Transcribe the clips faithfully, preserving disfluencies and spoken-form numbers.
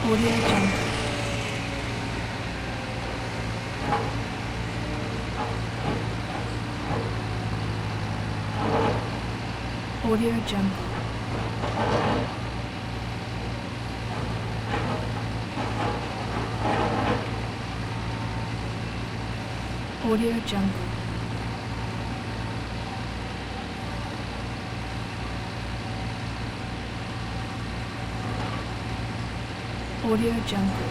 Audio Jungle. Audio Jungle. Audio Jungle. Audio Jungle.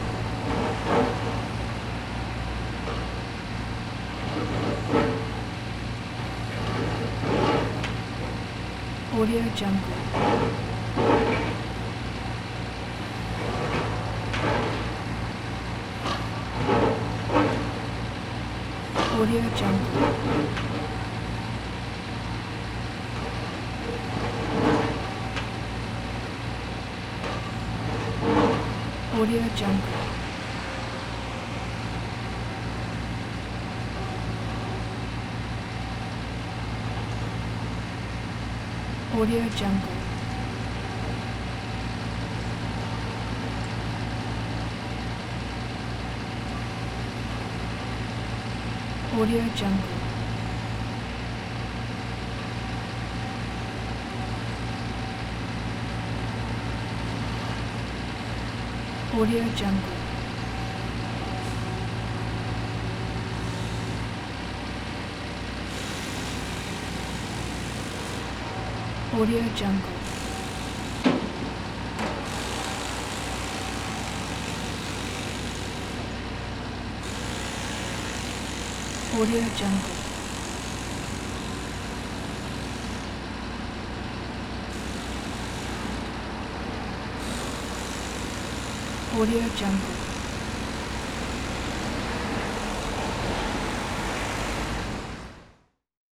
Audio Jungle. Audio Jungle. Audio Jungle. Audio Jungle. Audio Jungle. Audio Jungle. Audio Jungle. Audio Jungle. Audio Jungle.